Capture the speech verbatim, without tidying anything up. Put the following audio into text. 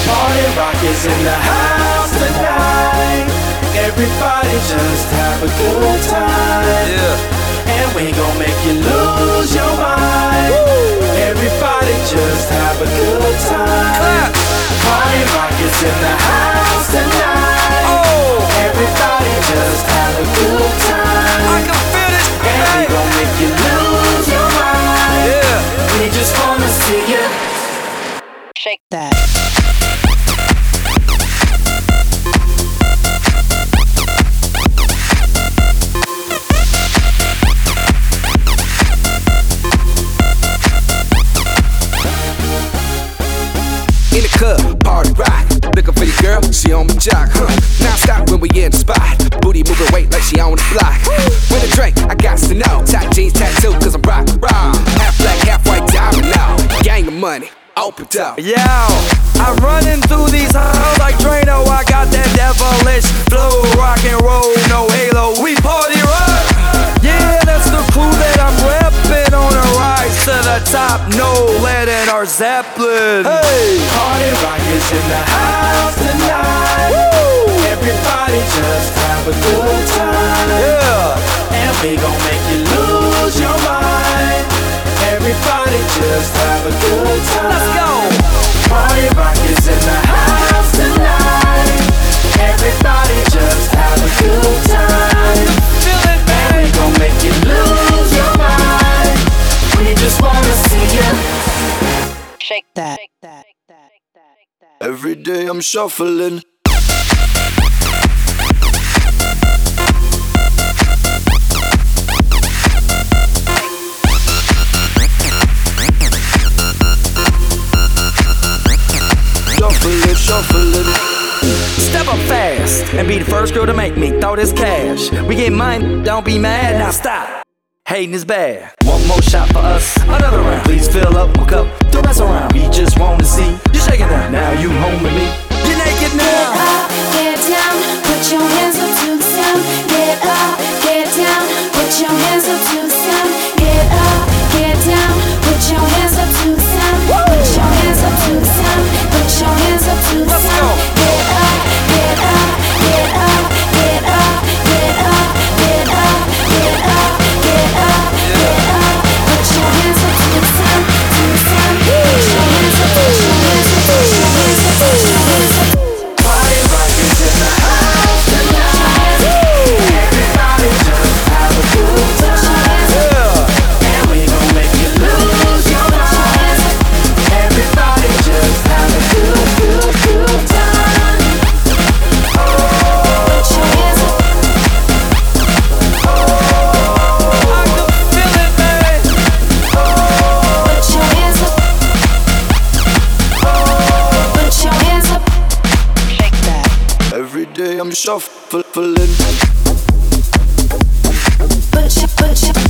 Party rock is in the house tonight. Everybody just have a good time. Yeah. And we gon' make you lose your mind. Woo. Everybody just have a good time. Clap. Party rock is in the house tonight. Oh. Everybody just have a good time. I can feel this, and we gon' make you lose your mind. Yeah. We just wanna see you shake that. In the club, party rock. Looking for your girl, she on my jock, huh? Now stop when we in the spot. Booty moving weight like she on the block. With a drink, I got to know. Tight jeans, tattoo, cause I'm rock, raw. Half black, half white, diamond now. Gang of money, open up. Yo, I'm running through these halls like Drano. I got that devilish flow, rock and roll, no halo. We party rock. Yeah, that's the crew that I'm reppin' on a rise to the top. No lead in our Zeppelin. Hey, party rock is in the house tonight. Woo. Everybody just have a good time. Yeah, and we gon' make you lose your mind. Everybody just have a good time. Let's go. Party rock is in the house tonight. Everybody just have a good time. Feel it, and we gon' make you lose your mind. We just wanna see you shake that. Shake that. Every day I'm shuffling. Shuffling, shuffling. Step up fast and be the first girl to make me throw this cash. We get mine, don't be mad, now stop. Hating is bad. One more shot for us, another round. Please fill up my cup, don't mess around. We just wanna see you shaking that. Now you home with me, you're naked now. Get up, get down, put your hands up to the sound. Get up, get down, put your hands up to the sound. Get up, get down, put your hands up to the sound. Put your hands up to the sound. Put your hands up to the sound. Get up, get up, get up, get up, get up, get up, get up, get up, get up. Put your hands up to the sound, to the sound. Put your hands up, put your hands up, put your hands up, put your hands up. Party rock is in the house tonight. Everybody just have a good time. Yeah. And we gon' make you lose your mind. Everybody just have a good, good, good time. Oh, put your hands up. Oh, I can feel it, baby. Oh, put your hands up. Oh, put your hands up. Shake that. Every day I'm shuffling. Put your, put your